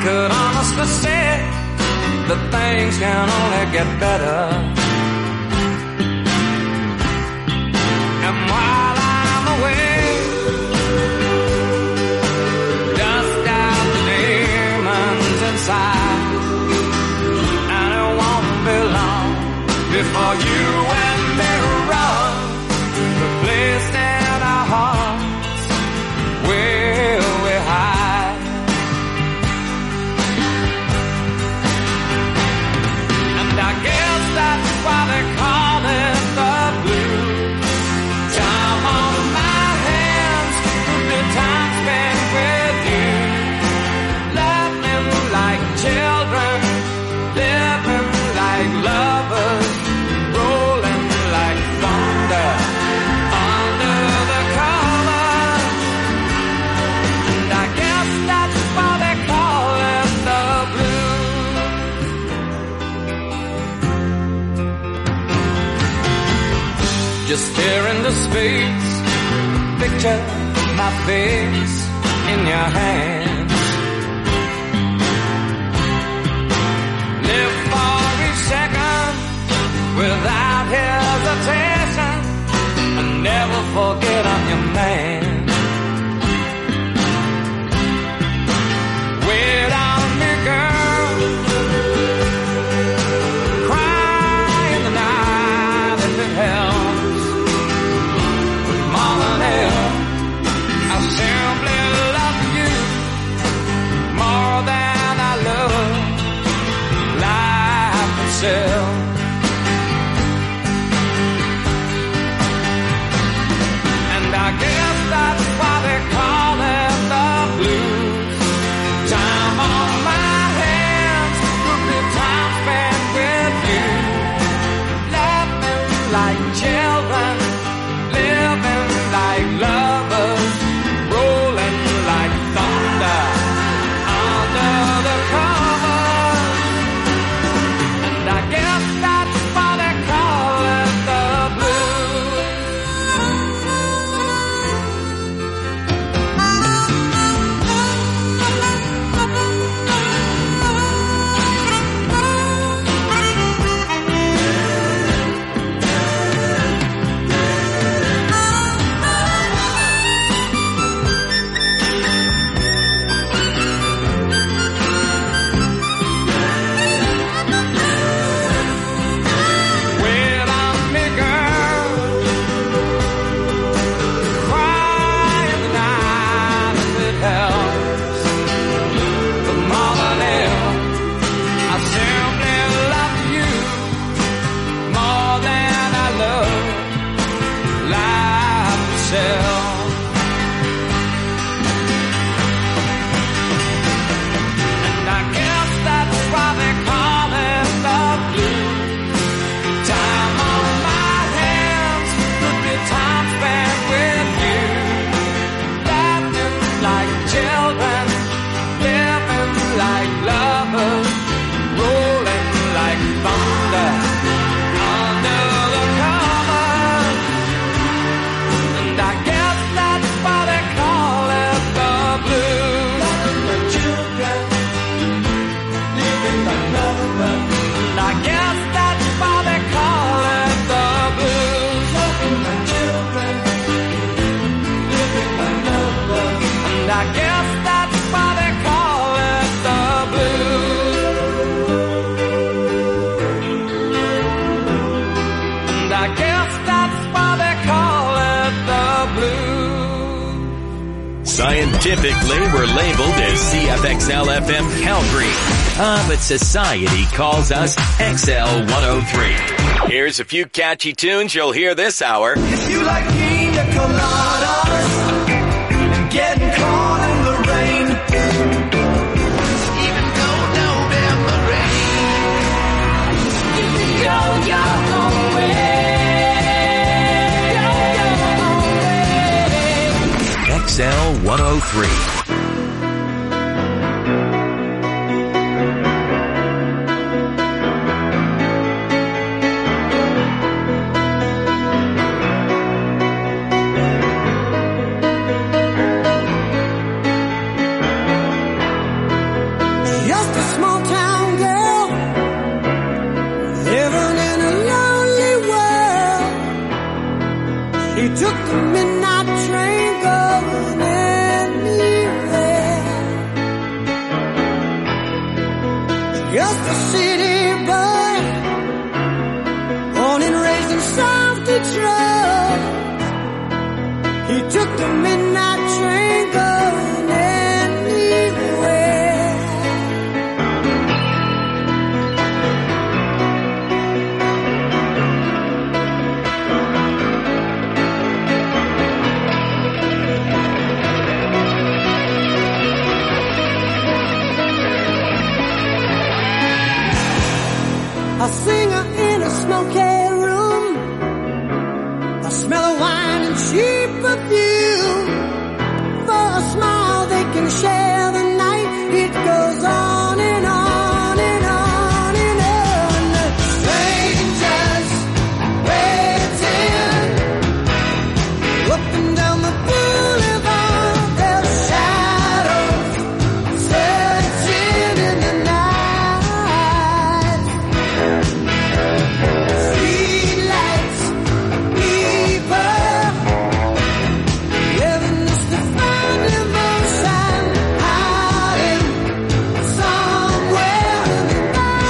could honestly say that things can only get better. And while I'm away, dust out the demons inside, and it won't be long before you and me run the place that our hearts will we hide. And I guess that's why they call it the blues. Time on my hands, the time spent with you, laughing like children, living like lovers, rolling like thunder under the covers. And I guess that's why they call it the blues. Just stare into space, picture my face in your hands. Live for each second without hesitation, and never forget I'm your man. Wait on me, girl, cry in the night if it helps. But more than ever, I simply love you more than I love life itself. And I guess that's why they call it the blues. Time on my hands could be time spent with you, laughing like children, living like lovers, rolling like thunder under the covers. And I guess that's why they call it the blues. Wait on me, girl, cry in the night if it helps. But more than ever, I simply love you more than I love life itself. And I guess that's why they call it the blues. Time on my hands could be time spent with you, laughing like children, living like lovers, rolling like thunder under the covers. And I guess that's why they call it the blues. Loving like children, living like lovers. And I guess that's why they call it the blues. Loving like children, living like lovers. And I guess that's why they call it the blues. And I guess that's why they call it the blues. Scientifically, we're labeled as CFXL-FM Calgary. But society calls us XL 103. Here's a few catchy tunes you'll hear this hour. If you like pina coladas and getting caught in the rain, even though November rain, you can go your own way. XL 103. just a city boy, born and raised in South Detroit. He took the midnight train going anywhere. A singer in a smoky room, a smell of wine and cheap perfume. For a smile they can share the night. It goes on and on and on and on. Strangers waiting up and down the boulevard. Their shadows searching in the night. Streetlights, people, living just to find emotion, hiding somewhere in the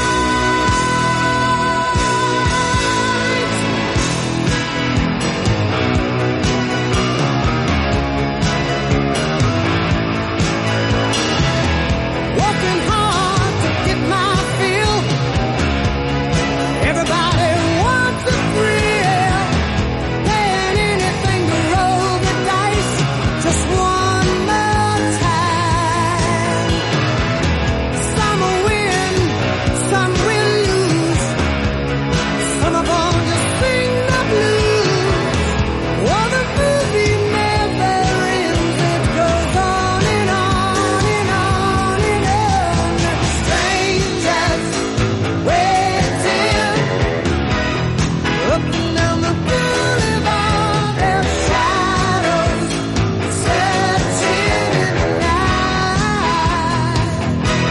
night. Working hard to get my fill. Everybody wants a thrill, paying anything to roll the dice just one more time. Some will win, some will lose. Some of them just sing the blues. Oh, the movie never ends. It goes on and on and on and on. Strangers waiting up and down the boulevard. Their shadows searching in the night.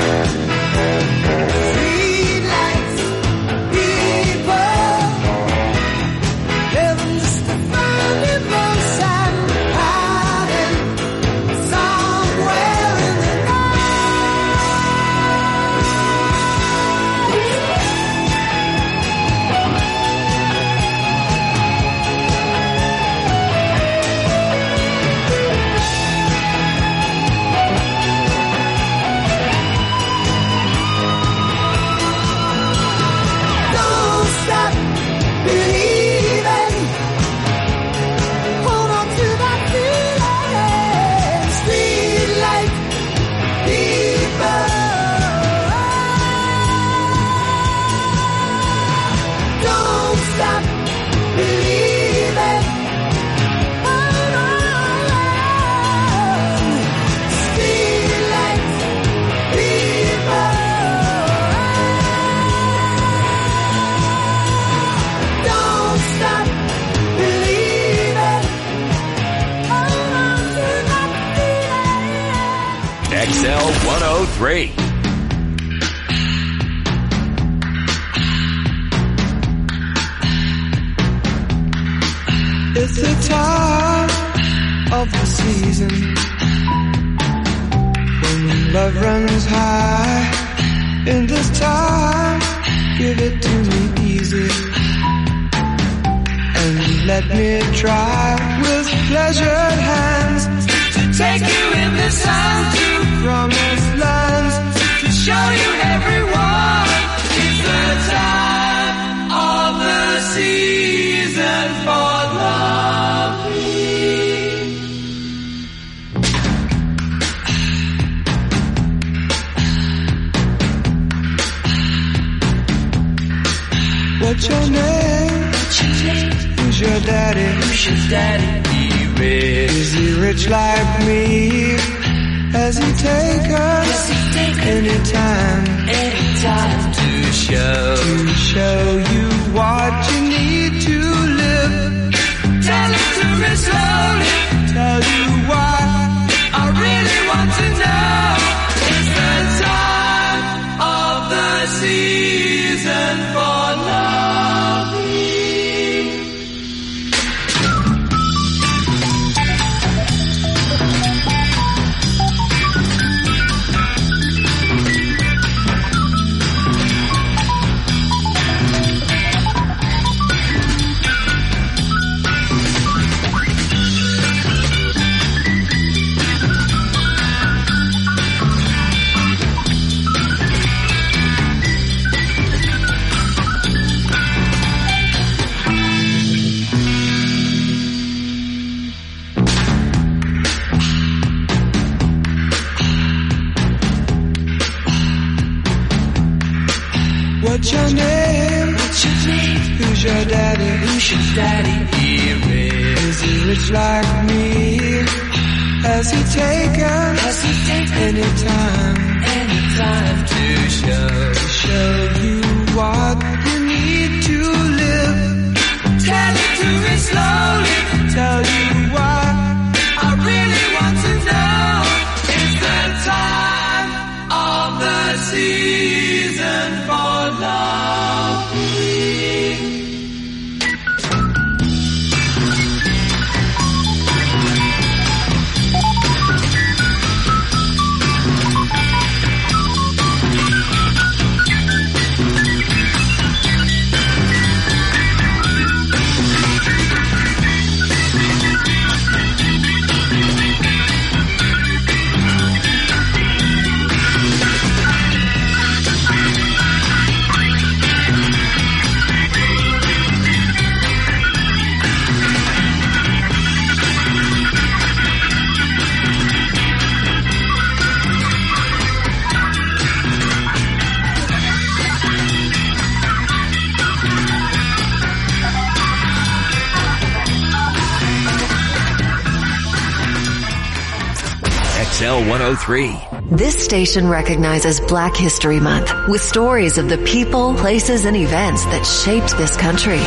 Streetlights, people, living just to find emotion, hiding somewhere in the Don't stop believing. Hold on to that feeling. Streetlight people. Don't stop believing. Hold on. Streetlight people. Don't stop believing. Hold on to that feeling. XL 103. It's the time of the season when love runs high. In this time, give it to me easy and let me try with pleasured hands to take you in the sun to promised lands, to show you everyone. It's the time of the season for loving. What's your name? Who's your daddy? He rich. Is he rich like me? Has he take us anytime to show you what you need to live? Tell it to me slowly. Tell you what I really want to know. It's the time of the season for loving. What's your name? Who's your daddy? Is he rich like me? Has he taken any time to show you what you need to live? Tell it to me slowly, tell you why I really want to know. It's the time of the season for love. XL 103. This station recognizes Black History Month with stories of the people, places, and events that shaped this country.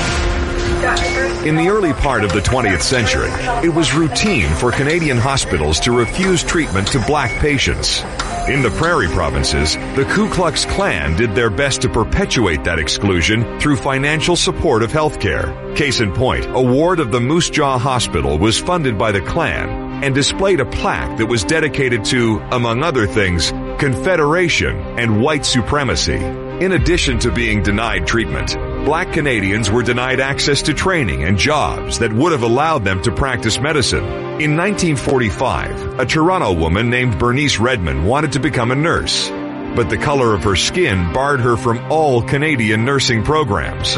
In the early part of the 20th century, it was routine for Canadian hospitals to refuse treatment to black patients. In the prairie provinces, the Ku Klux Klan did their best to perpetuate that exclusion through financial support of healthcare. Case in point, a ward of the Moose Jaw Hospital was funded by the Klan and displayed a plaque that was dedicated to, among other things, Confederation and white supremacy. In addition to being denied treatment, black Canadians were denied access to training and jobs that would have allowed them to practice medicine. In 1945, a Toronto woman named Bernice Redmond wanted to become a nurse, but the color of her skin barred her from all Canadian nursing programs.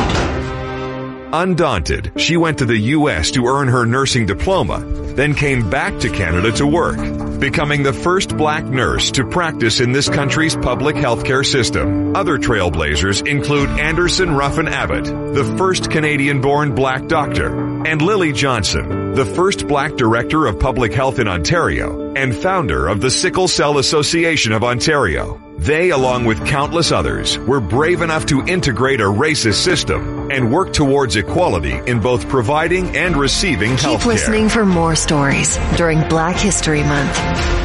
Undaunted, she went to the U.S. to earn her nursing diploma, then came back to Canada to work, becoming the first black nurse to practice in this country's public healthcare system. Other trailblazers include Anderson Ruffin Abbott, the first Canadian-born black doctor, and Lily Johnson, the first black director of public health in Ontario and founder of the Sickle Cell Association of Ontario. They, along with countless others, were brave enough to integrate a racist system and work towards equality in both providing and receiving health care. Keep listening for more stories during Black History Month.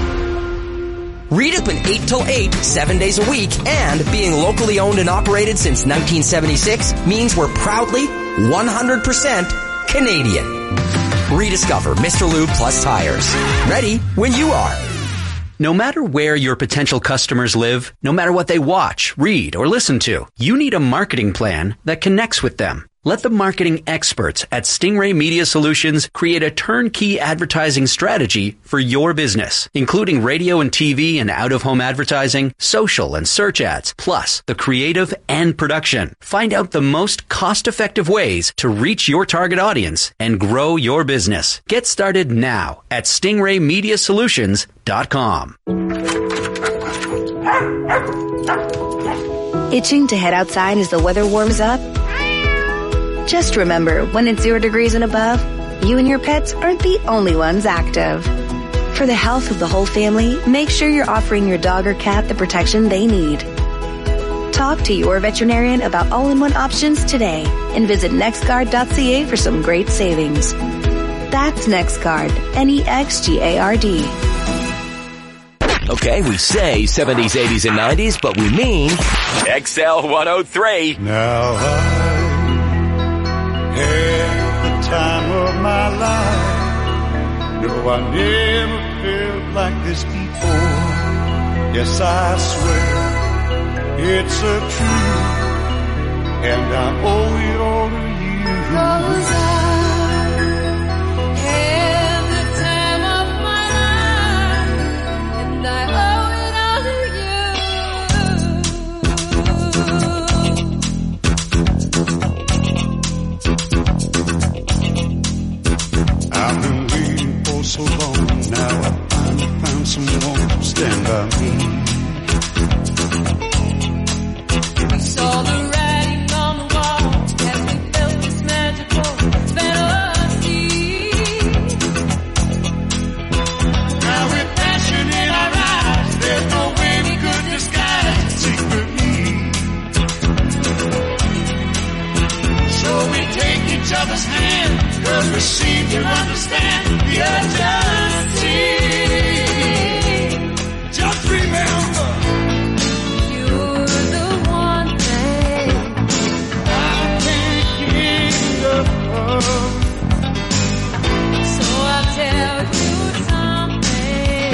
Read Open 8 till 8, 7 days a week, and being locally owned and operated since 1976 means we're proudly 100% Canadian. Rediscover Mr. Lube Plus Tires. Ready when you are. No matter where your potential customers live, no matter what they watch, read, or listen to, you need a marketing plan that connects with them. Let the marketing experts at Stingray Media Solutions create a turnkey advertising strategy for your business, including radio and TV and out-of-home advertising, social and search ads, plus the creative and production. Find out the most cost-effective ways to reach your target audience and grow your business. Get started now at StingrayMediaSolutions.com. Itching to head outside as the weather warms up? Just remember, when it's 0 degrees and above, you and your pets aren't the only ones active. For the health of the whole family, make sure you're offering your dog or cat the protection they need. Talk to your veterinarian about all-in-one options today and visit nextguard.ca for some great savings. That's NextGuard, NEXGARD. Okay, we say 70s, 80s, and 90s, but we mean XL 103. Now had the time of my life. No, I never felt like this before. Yes, I swear it's a truth, and I owe it all to you. 'Cause I had the time of my life, and I owe it all to I've been waiting for so long, now I finally found someone to stand by me. We saw the majesty. Just remember, you're the one thing I can't get enough of. So I'll tell you something.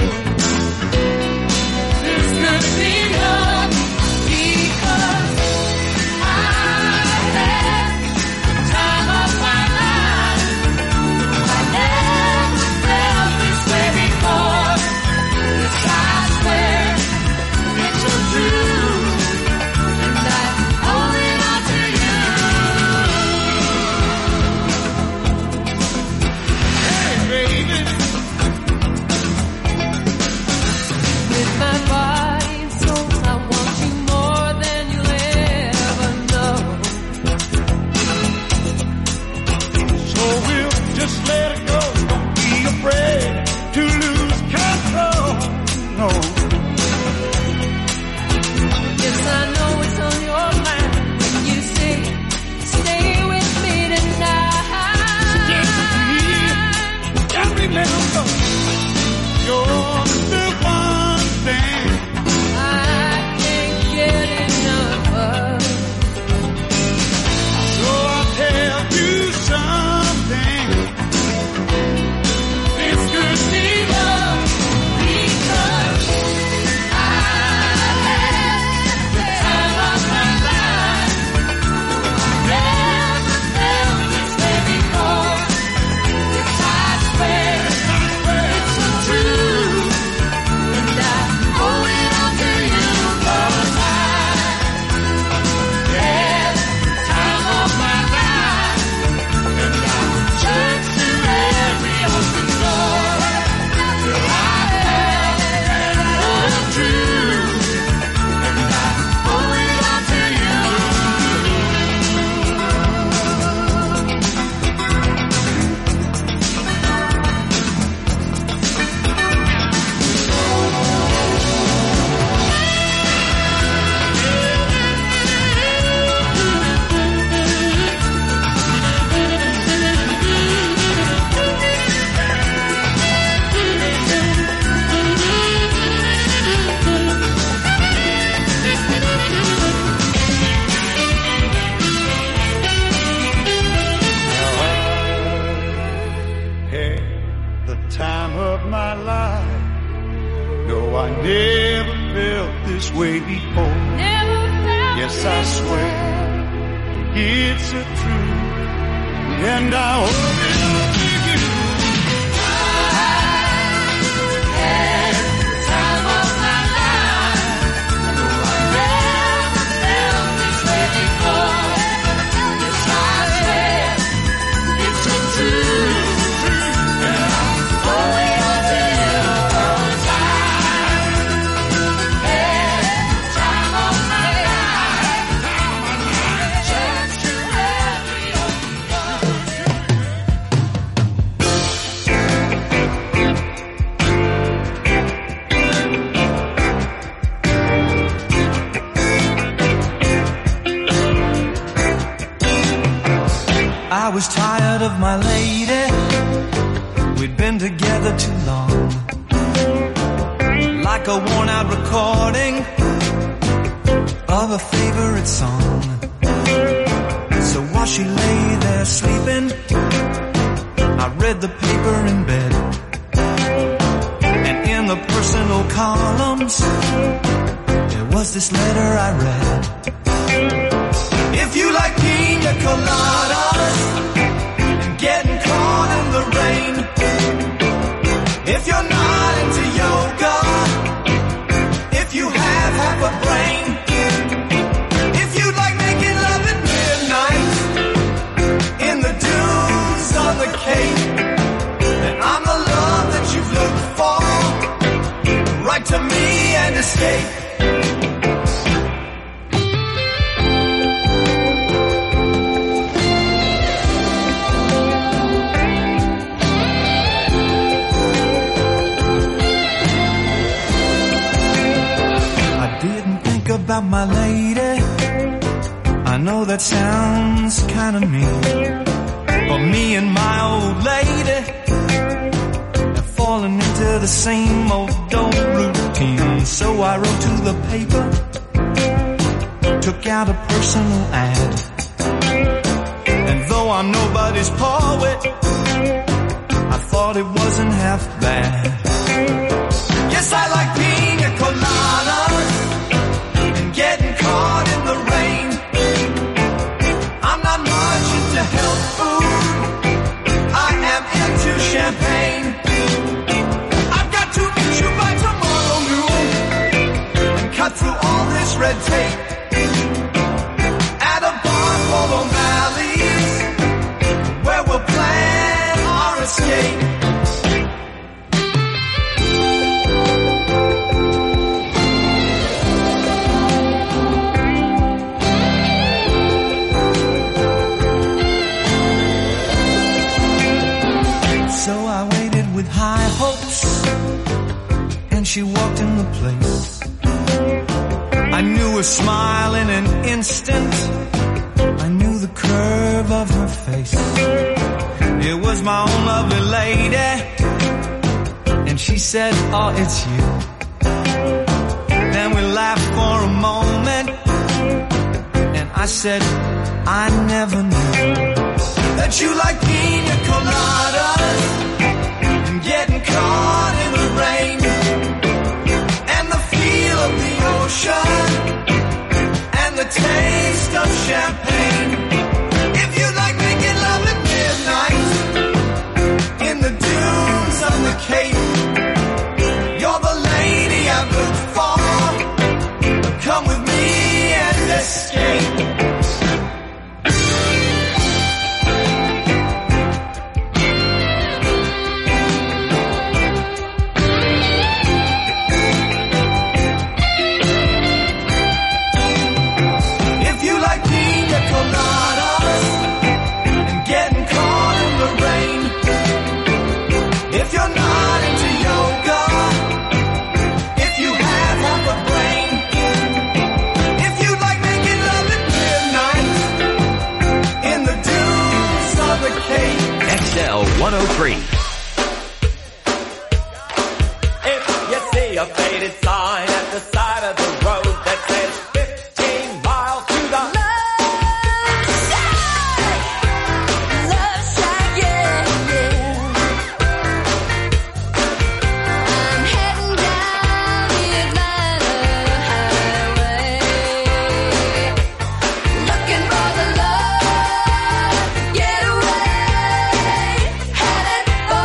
This could be love because I had the time of my life. I never felt this way before. Yes, I swear it's so true, and I owe it all to you. Hey, baby. With my body and soul, I want you more than you'll ever know. So we'll just let it go. Don't be afraid to lose control. No. Yes, I know it's on your mind when you say, stay with me tonight. Just remember, you're the one thing I can't get enough of. So I'll tell you something. This could be love because I had the time of my life. Never felt this way before. Yes, I swear it's so true, and I owe it all to you 'cause I had the time of my life, and I turned to every open door till I felt love true, and I owe it all to you. Had the time of my life. No, I never felt this way before. Never felt Yes, I this swear way. it's a truth, and I owe it all to you. Had the time of my life. Never felt this way before. Yes, I swear it's so true, and I owe it all to you 'cause I had the time of my life. Turned to every open door. I was tired of my lady. We'd been together too long. Like a worn out recording of a favorite song. So while she lay there sleeping, I read the paper in bed. And in the personal columns, there was this letter I read. If you like pina coladas and getting caught in the rain, if you're not into yoga, if you have half a brain, if you like making love at midnight in the dunes on the Cape, then I'm the love that you've looked for. Write to me and escape. About my lady, I know that sounds kind of mean, but me and my old lady, falling into the same old routine. So I wrote to the paper, took out a personal ad. And though I'm nobody's poet, I thought it wasn't half bad. Yes, I like pina coladas and getting caught in the rain. I'm not much into health food, I am into champagne. I've got to meet you by tomorrow noon and cut through all this red tape at a bar called O'Malley's, where we'll plan our escape. So I waited with high hopes, and she walked in the place. I knew her smile in an instant, I knew the curve of her face. It was my own lovely lady, and she said, oh, it's you. Then we laughed for a moment, and I said, I never knew that you like pina coladas and getting caught in the rain and the feel of the ocean and the taste of champagne. If you like making love at midnight in the dunes of the Cape, you're the lady I've looked for. Come with me and escape. XL 103. If you see a faded sign at the side of the road that says 15 miles to the Love shack, yeah, yeah. I'm heading down the Atlanta highway, looking for the love getaway, headed for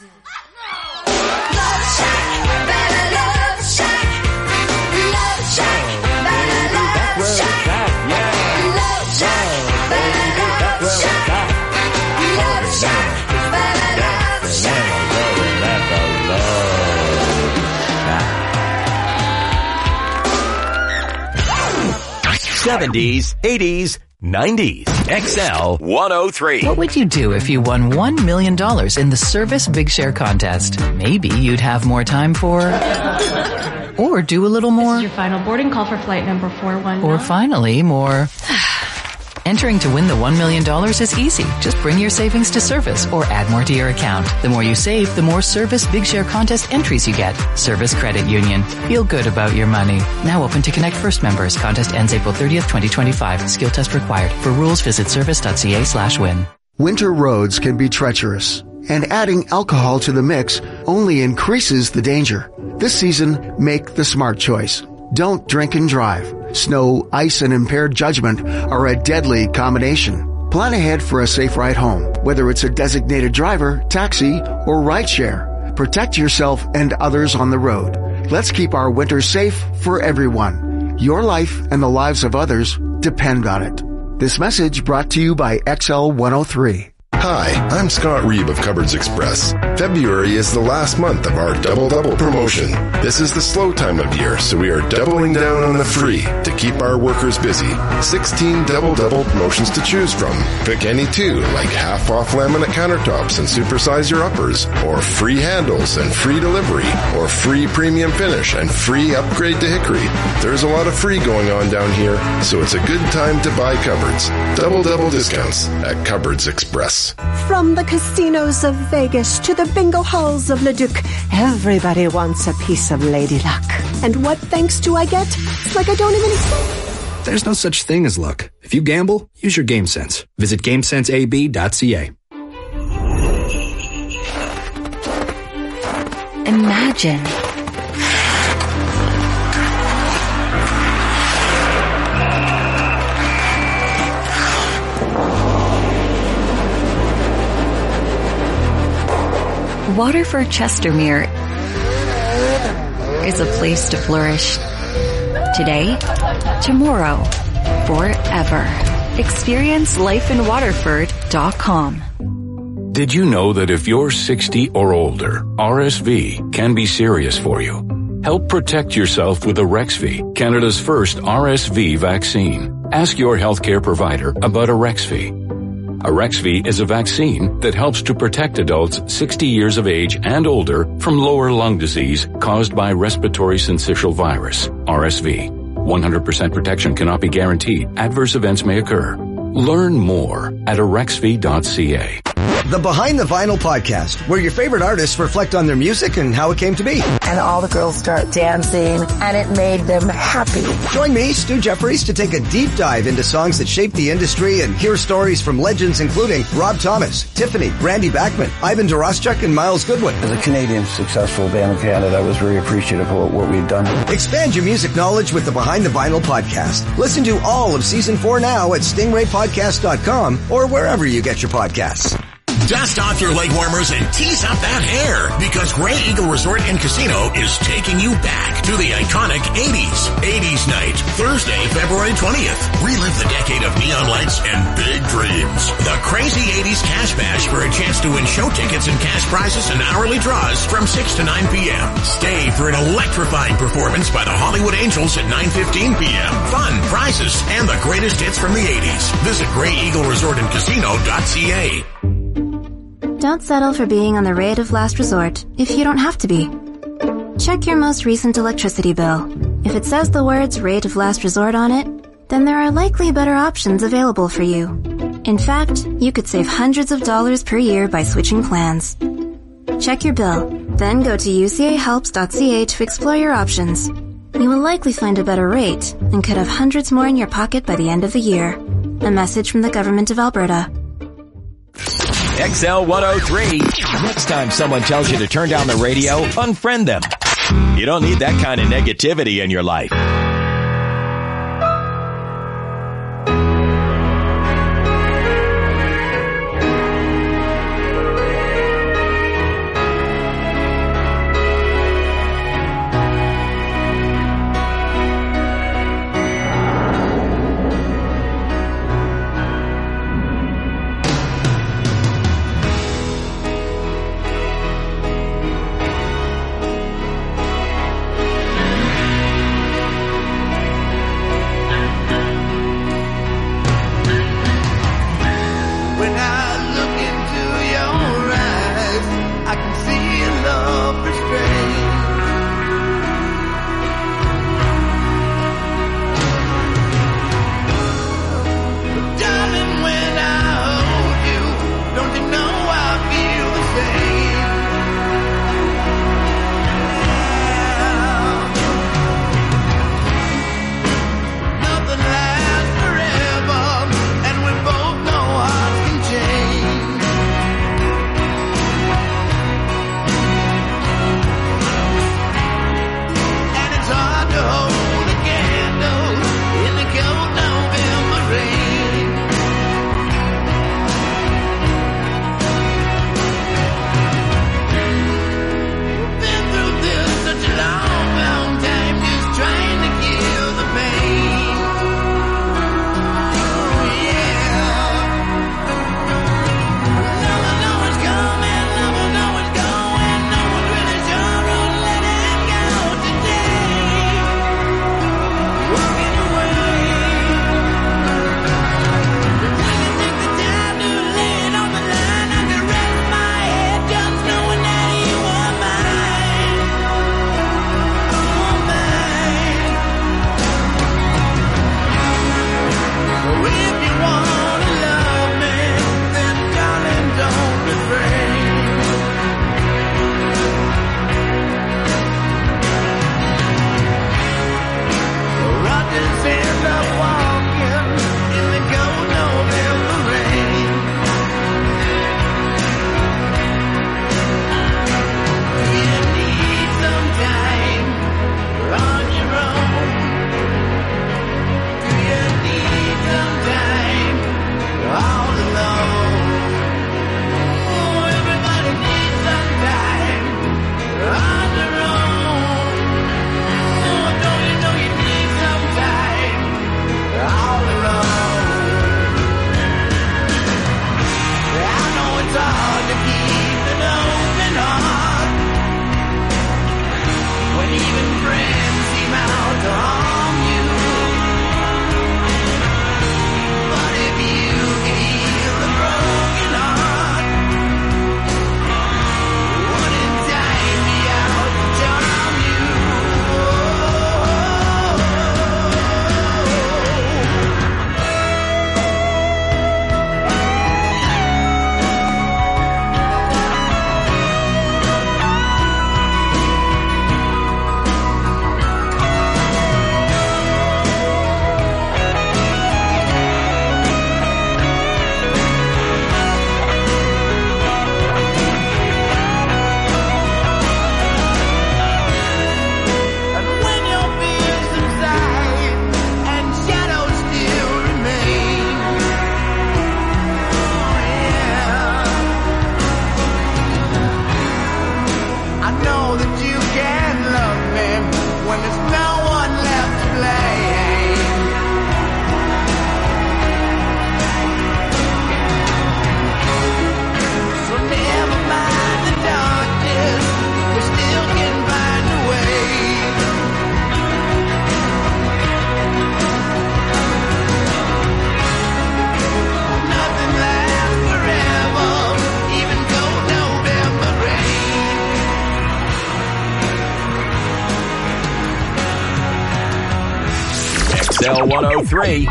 Love Shack, better Love Shack. Love Shack, better Love Shack. Love Shack, better Love Shack. Love Shack, better Love Shack. 70s, 80s, 90s. XL 103. What would you do if you won $1 million in the Service Big Share contest? Maybe you'd have more time for... or do a little more. This is your final boarding call for flight number 419. Or finally, more... Entering to win the $1 million is easy. Just bring your savings to Service or add more to your account. The more you save, the more Service Big Share contest entries you get. Service Credit Union. Feel good about your money. Now open to Connect First members. Contest ends April 30th, 2025. Skill test required. For rules, visit service.ca/win. Winter roads can be treacherous, and adding alcohol to the mix only increases the danger. This season, make the smart choice. Don't drink and drive. Snow, ice, and impaired judgment are a deadly combination. Plan ahead for a safe ride home, whether it's a designated driver, taxi, or rideshare. Protect yourself and others on the road. Let's keep our winter safe for everyone. Your life and the lives of others depend on it. This message brought to you by XL 103. Hi, I'm Scott Reeb of Cupboards Express. February is the last month of our Double promotion. This is the slow time of year, so we are doubling down on the free to keep our workers busy. 16 Double promotions to choose from. Pick any two, like half off laminate countertops and supersize your uppers, or free handles and free delivery, or free premium finish and free upgrade to hickory. There's a lot of free going on down here, so it's a good time to buy cupboards. Double discounts at Cupboards Express. From the casinos of Vegas to the bingo halls of Leduc, everybody wants a piece of Lady Luck. And what thanks do I get? It's like I don't even... There's no such thing as luck. If you gamble, use your game sense. Visit GameSenseAB.ca. Imagine Waterford Chestermere is a place to flourish. Today, tomorrow, forever. Experience lifeinwaterford.com. Did you know that if you're 60 or older, RSV can be serious for you? Help protect yourself with Arexvy, Canada's first RSV vaccine. Ask your healthcare provider about Arexvy. Arexvy is a vaccine that helps to protect adults 60 years of age and older from lower lung disease caused by respiratory syncytial virus, RSV. 100% protection cannot be guaranteed. Adverse events may occur. Learn more at arexvy.ca. The Behind the Vinyl podcast, where your favorite artists reflect on their music and how it came to be. And all the girls start dancing, and it made them happy. Join me, Stu Jeffries, to take a deep dive into songs that shaped the industry and hear stories from legends including Rob Thomas, Tiffany, Randy Bachman, Ivan Doroschuk, and Miles Goodwin. As a Canadian successful band in Canada, I was very appreciative of what we've done. Expand your music knowledge with the Behind the Vinyl podcast. Listen to all of Season 4 now at stingraypodcast.com or wherever you get your podcasts. Dust off your leg warmers and tease up that hair, because Grey Eagle Resort and Casino is taking you back to the iconic 80s. 80s Night, Thursday, February 20th. Relive the decade of neon lights and big dreams. The Crazy 80s Cash Bash for a chance to win show tickets and cash prizes and hourly draws from 6 to 9 p.m. Stay for an electrifying performance by the Hollywood Angels at 9:15 p.m. Fun, prizes, and the greatest hits from the 80s. Visit GreyEagleResortandCasino.ca. Don't settle for being on the rate of last resort if you don't have to be. Check your most recent electricity bill. If it says the words rate of last resort on it, then there are likely better options available for you. In fact, you could save hundreds of dollars per year by switching plans. Check your bill, then go to ucahelps.ca to explore your options. You will likely find a better rate and could have hundreds more in your pocket by the end of the year. A message from the Government of Alberta. XL 103. Next time someone tells you to turn down the radio, unfriend them. You don't need that kind of negativity in your life. I can see your love restrained. But darling, when I hold you, don't you know I feel the same? Nothing lasts forever, and we both know hearts can change. And it's hard to hold a candle in the cold November rain. We've been through this such a long, long time, just trying to kill the pain. Oh yeah. Never know what's coming, never know what's going. No one's really sure on letting go today. Walking away. But when you take the time to lay it on the line, I can rest my head just knowing that you are mine. Oh, mine. So if you wanna love me, then darling, don't refrain. Rogers ends up walking in the cold November rain. You need some time on your own. You need some time all alone. Oh, everybody needs some time on their own. Oh, don't you know you need some time all alone? I know it's hard to keep an open heart when even friends seem out to harm you. But if you can heal a broken heart, wouldn't time be out to charm you? And when your fears subside and shadows still remain, oh yeah, I know that you can love me when there's no one left to blame. So never mind the darkness, we still can find a way. Nothing lasts forever, even cold November rain. XL 103.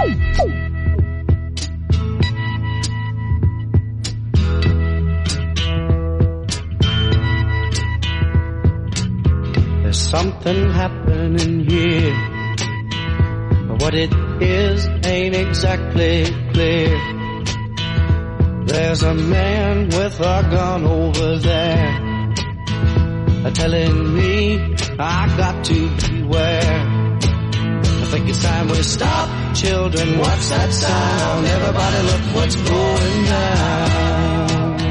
There's something happening here, but what it is ain't exactly clear. There's a man with a gun over there, telling me I got to beware. I think it's time we stop, children. What's that sound? Everybody look what's going down.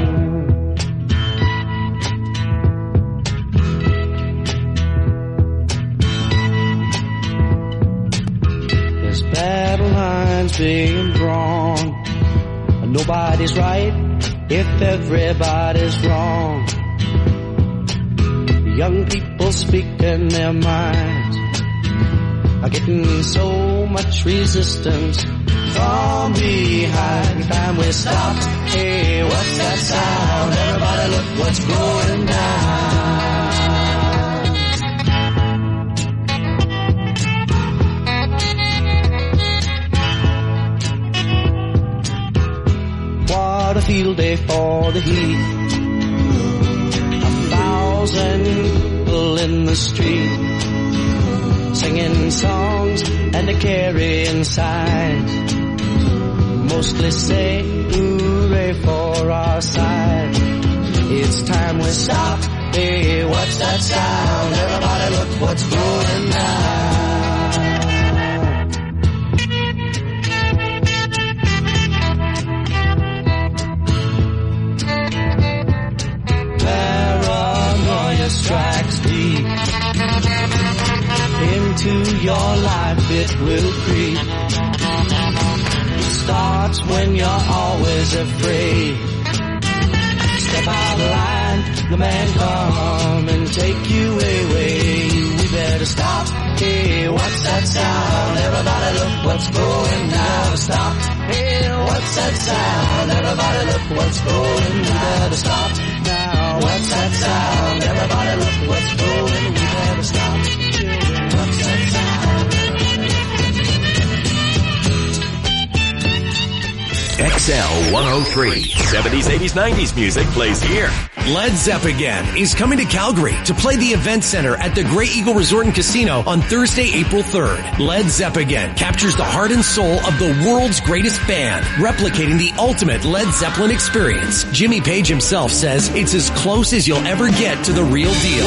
There's battle lines being drawn. Nobody's right if everybody's wrong. Young people speaking their minds are getting so much resistance from behind. Time we stopped. Hey, what's that sound? Everybody look what's going down. What a field day for the heat. 1,000 people in the street, singing songs and a carrying signs. Mostly say hooray for our side. It's time we stop. Hey, what's that sound? Everybody look what's going down. Paranoia strikes deep into your life, it will creep. It starts when you're always afraid. Step out of line, the man come and take you away. We better stop. Hey, what's that sound? Everybody look what's going down. Stop. Hey, what's that sound? Everybody look what's going down. We better stop now. What's that sound? Everybody look what's going. We better stop. What's that sound? XL 103. 70s, 80s, 90s music plays here. Led Zeppelin is coming to Calgary to play the Event Center at the Grey Eagle Resort and Casino on Thursday, April 3rd. Led Zeppelin captures the heart and soul of the world's greatest band, replicating the ultimate Led Zeppelin experience. Jimmy Page himself says it's as close as you'll ever get to the real deal.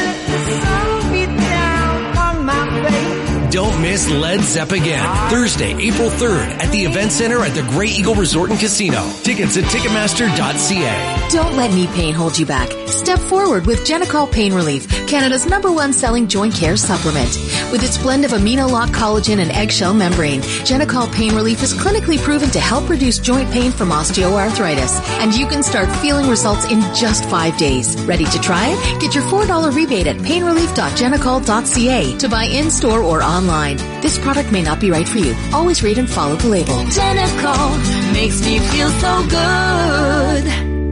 Don't miss Led Zeppelin, Thursday, April 3rd at the Event Center at the Grey Eagle Resort and Casino. Tickets at Ticketmaster.ca. Don't let knee pain hold you back. Step forward with Genicol Pain Relief, Canada's #1 selling joint care supplement. With its blend of amino-lock collagen and eggshell membrane, Genicol Pain Relief is clinically proven to help reduce joint pain from osteoarthritis. And you can start feeling results in just 5 days. Ready to try it? Get your $4 rebate at painrelief.genicol.ca to buy in-store or online. This product may not be right for you. Always read and follow the label. Genicol makes me feel so good.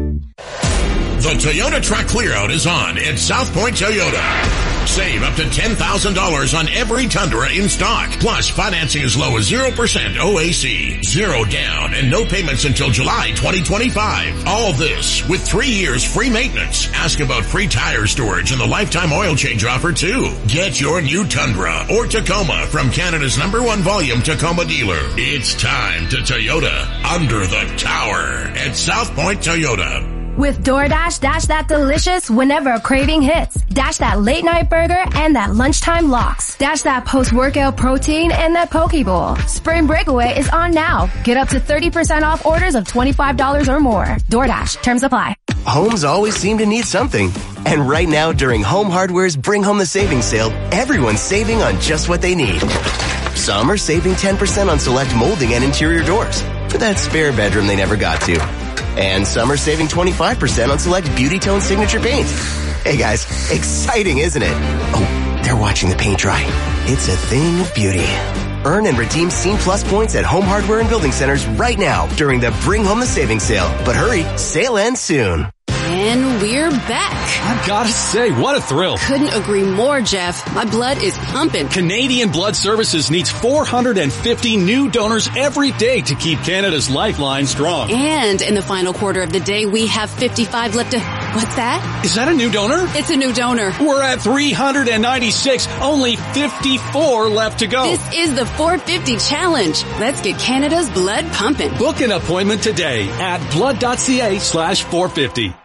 The Toyota Truck Clearout is on at South Point Toyota. Save up to $10,000 on every Tundra in stock. Plus, financing as low as 0% OAC, 0 down, and no payments until July 2025. All this with 3 years free maintenance. Ask about free tire storage and the lifetime oil change offer too. Get your new Tundra or Tacoma from Canada's #1 volume Tacoma dealer. It's time to Toyota under the tower at South Point Toyota. With DoorDash, dash that delicious whenever a craving hits. Dash that late night burger and that lunchtime lox. Dash that post-workout protein and that poke bowl. Spring Breakaway is on now. Get up to 30% off orders of $25 or more. DoorDash. Terms apply. Homes always seem to need something. And right now during Home Hardware's Bring Home the Savings Sale, everyone's saving on just what they need. Some are saving 10% on select molding and interior doors for that spare bedroom they never got to. And some are saving 25% on select Beauty Tone Signature paint. Hey guys, exciting, isn't it? Oh, they're watching the paint dry. It's a thing of beauty. Earn and redeem Scene Plus points at Home Hardware and Building Centers right now during the Bring Home the Savings Sale. But hurry, sale ends soon. And we're back. I've got to say, what a thrill. Couldn't agree more, Jeff. My blood is pumping. Canadian Blood Services needs 450 new donors every day to keep Canada's lifeline strong. And in the final quarter of the day, we have 55 left to... What's that? Is that a new donor? It's a new donor. We're at 396. Only 54 left to go. This is the 450 challenge. Let's get Canada's blood pumping. Book an appointment today at blood.ca/450.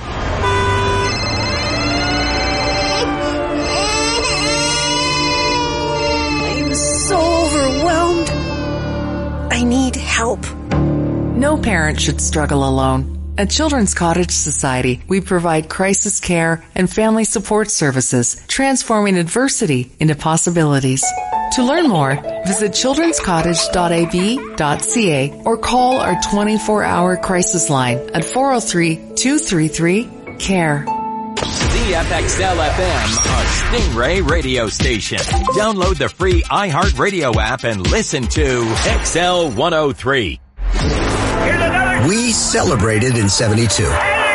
So overwhelmed. I need help. No parent should struggle alone. At Children's Cottage Society, we provide crisis care and family support services, transforming adversity into possibilities. To learn more, visit childrenscottage.ab.ca or call our 24-hour crisis line at 403-233-CARE. ZFXL FM, a Stingray radio station. Download the free iHeartRadio app and listen to XL 103. We celebrated in 72.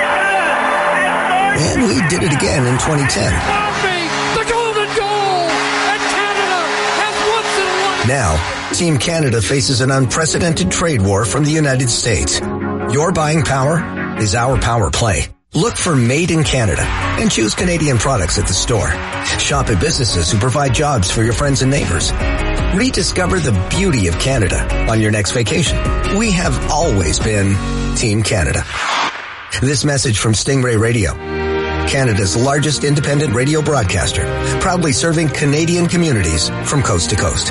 And we did it again in 2010. The golden goal! And Canada has once and Now, Team Canada faces an unprecedented trade war from the United States. Your buying power is our power play. Look for Made in Canada and choose Canadian products at the store. Shop at businesses who provide jobs for your friends and neighbors. Rediscover the beauty of Canada on your next vacation. We have always been Team Canada. This message from Stingray Radio, Canada's largest independent radio broadcaster, proudly serving Canadian communities from coast to coast.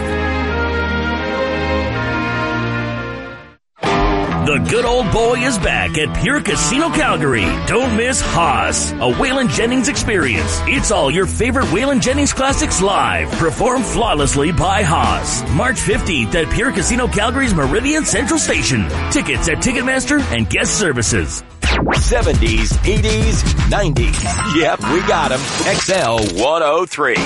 The good old boy is back at Pure Casino Calgary. Don't miss Haas, a Waylon Jennings experience. It's all your favorite Waylon Jennings classics live, performed flawlessly by Haas. March 15th at Pure Casino Calgary's Meridian Central Station. Tickets at Ticketmaster and guest services. 70s, 80s, 90s. Yep, we got them. XL 103.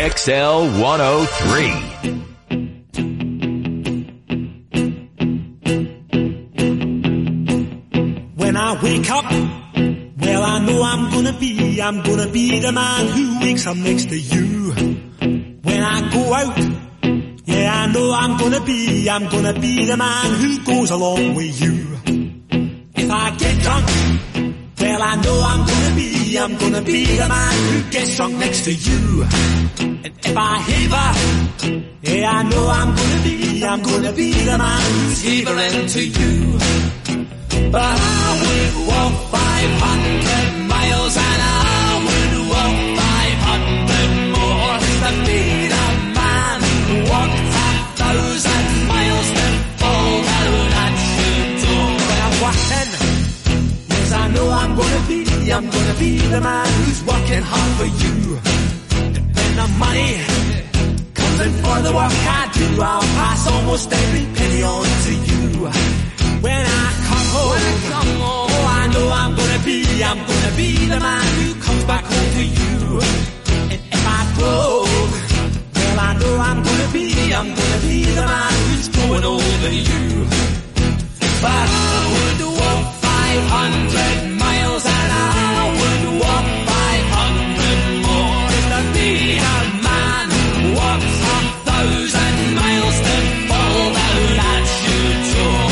XL 103. When I wake up, well, I know I'm gonna be the man who wakes up next to you. When I go out, yeah, I know I'm gonna be the man who goes along with you. If I get drunk, well, I know I'm gonna be the man who gets drunk next to you. And if I haver, yeah, I know I'm gonna be the man who's havering to you. But I would walk 500 miles and I would walk 500 more to be the man who walked 1,000 miles to fall down at your door. When I'm walking, yes, I know I'm gonna be the man who's working hard for you. And when the money comes in for the work I do, I'll pass almost every penny on to you. When I come home, oh, I know I'm gonna be the man who comes back home to you. And if I broke, well, I know I'm gonna be the man who's going over you. But I would walk 500 miles and I would walk 500 more to be a man who walks 1,000 miles to fall down at your door.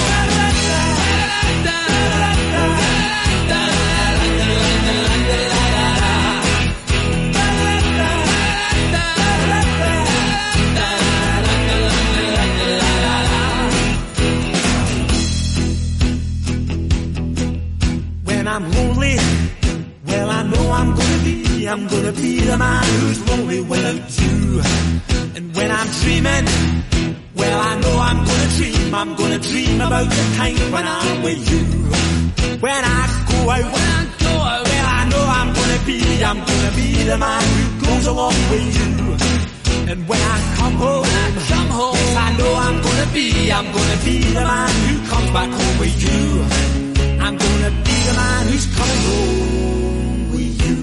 I'm lonely, well, I know I'm gonna be the man who's lonely without you. And when I'm dreaming, well, I know I'm gonna dream about the time when I'm with you. When I go out, well, I know I'm gonna be the man who goes along with you. And when I come home, yes, I know I'm gonna be the man who comes back home with you. I'm gonna be the man who's coming home with you.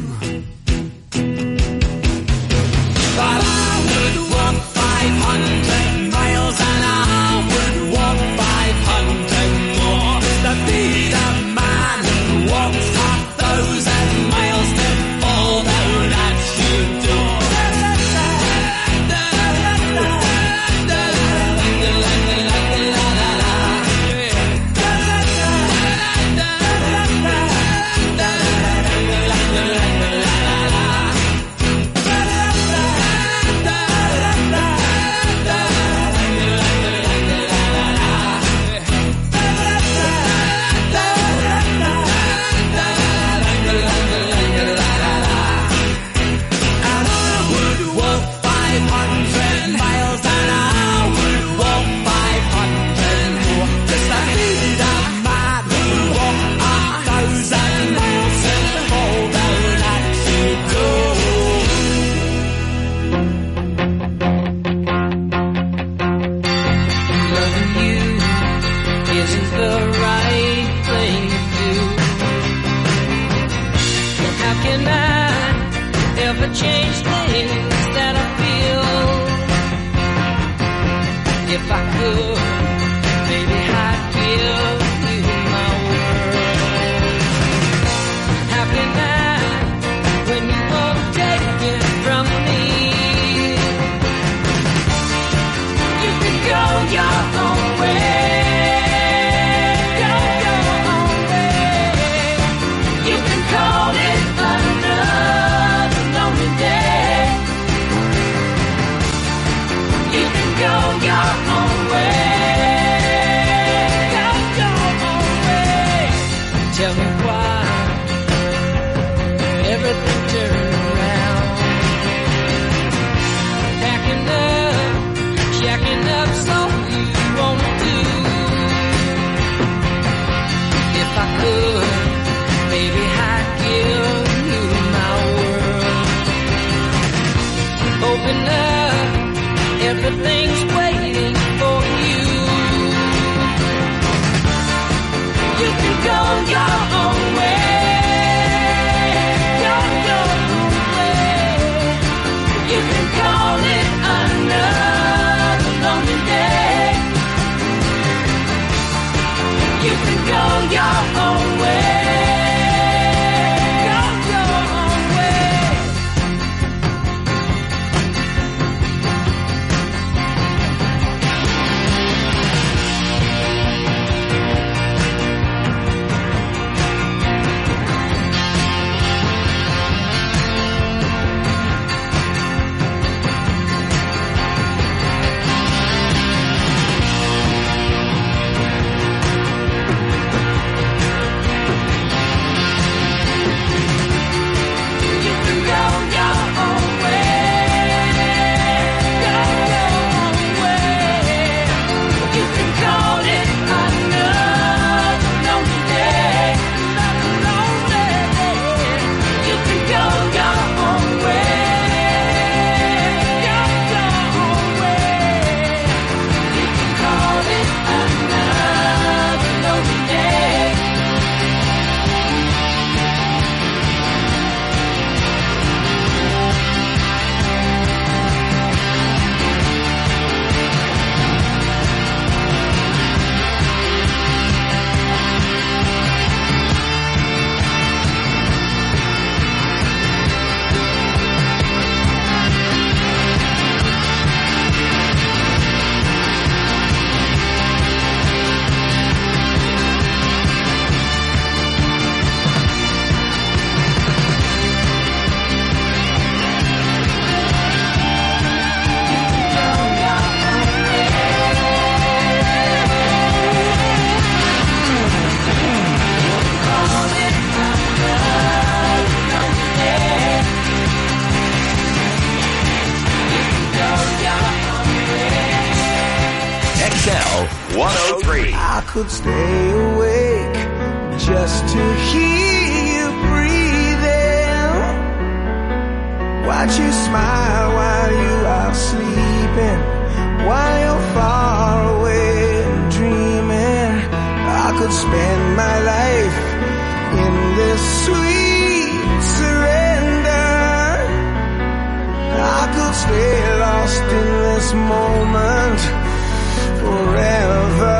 But I would walk 500 miles and I would walk 500 more to be the man who walks 1,000 miles to fall down at your door. Change things that I feel. If I could, maybe I'd give you my world. Happy night when you won't take it from me. You can go your own way. Go your own way. You can call it another lonely day. You can go your own way. Go your I could stay awake just to hear you breathing. Watch you smile while you are sleeping, while you're far away and dreaming. I could spend my life in this sweet surrender. I could stay lost in this moment forever.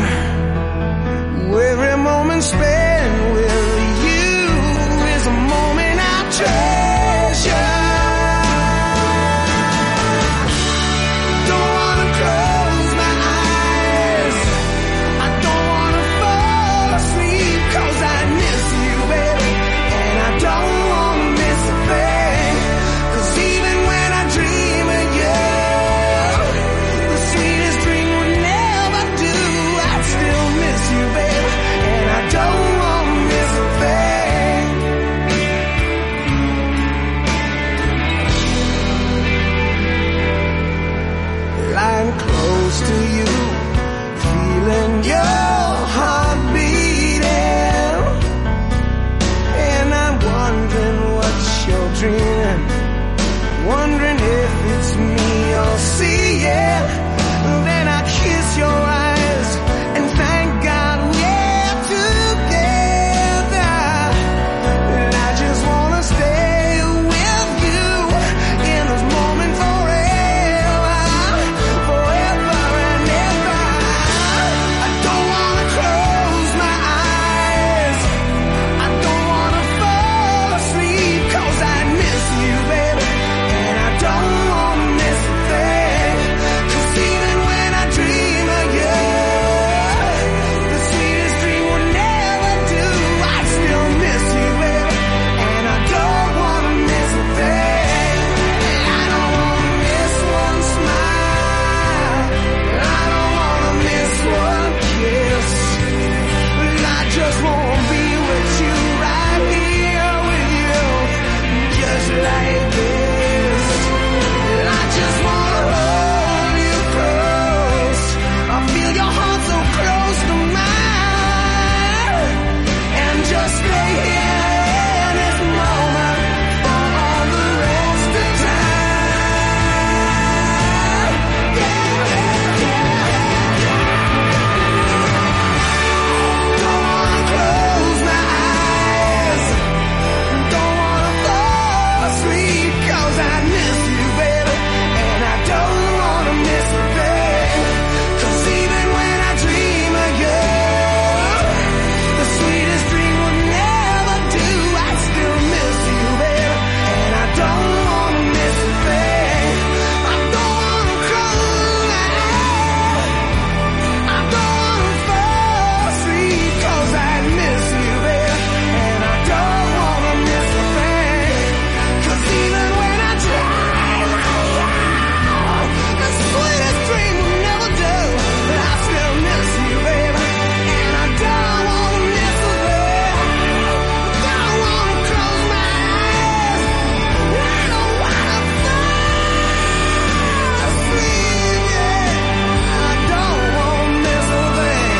Every moment spent with you is a moment I treasure. Don't wanna close my eyes, I don't wanna fall asleep, 'cause I miss you, baby, and I don't wanna miss a thing. 'Cause even when I dream of you, the sweetest dream would never do. I'd still miss you, baby, and I don't wanna miss a thing. Lying close to you, feeling your heart beating, and I'm wondering what you're dreaming, wondering if it's me you're seeing. Then I kiss your eyes and thank God we're together. And I just wanna stay with you in this moment forever, forever and ever. I don't wanna close my eyes, I don't wanna fall asleep, 'cause I miss you, baby, and I don't wanna miss a thing. 'Cause even when I dream of you, the sweetest dream will never do. I still miss you, baby, and I don't wanna miss a thing. I don't wanna miss one smile, I don't wanna miss one kiss. I just wanna be with you, right here with you, just like this. I just wanna hold you close, I feel your heart so close to mine, and just stay here in this moment for all the rest of time. Don't wanna close my eyes, don't wanna fall asleep, 'cause I miss you, baby, and I don't wanna miss a thing. 'Cause even when I dream of you, the sweetest dream will never do. I still miss you, baby, and I don't wanna miss a thing. I don't wanna close my eyes, I don't wanna fall asleep, 'cause I miss you, baby, and I don't wanna miss a thing. 'Cause even when I dream of you, the sweetest dream will never do. I still miss you, baby, and I don't wanna miss a thing. Don't wanna close my eyes, I don't wanna fall asleep, yeah. I don't wanna miss a thing.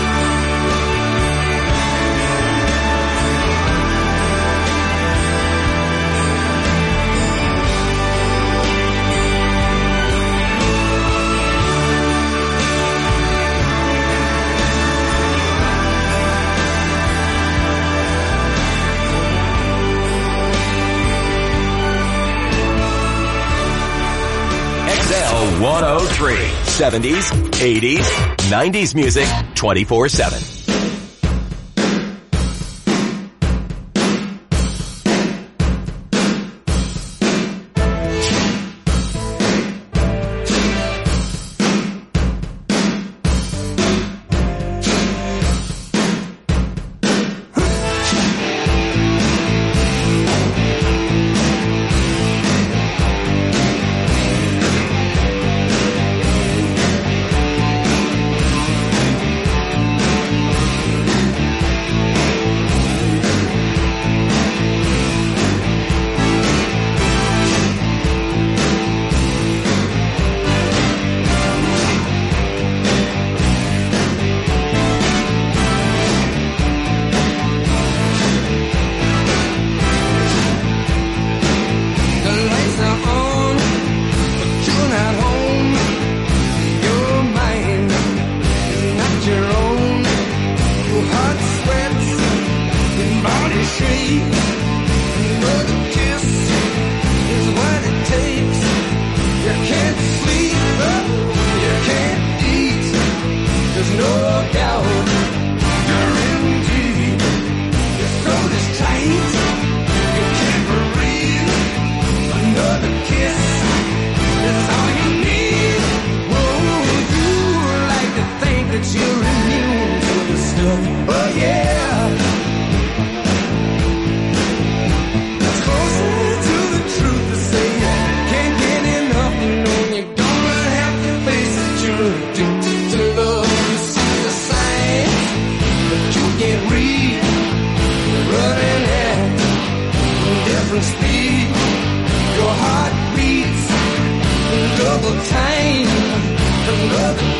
XL 103. 70s, 80s, 90s music 24/7. different speed. Your heart beats in double time, another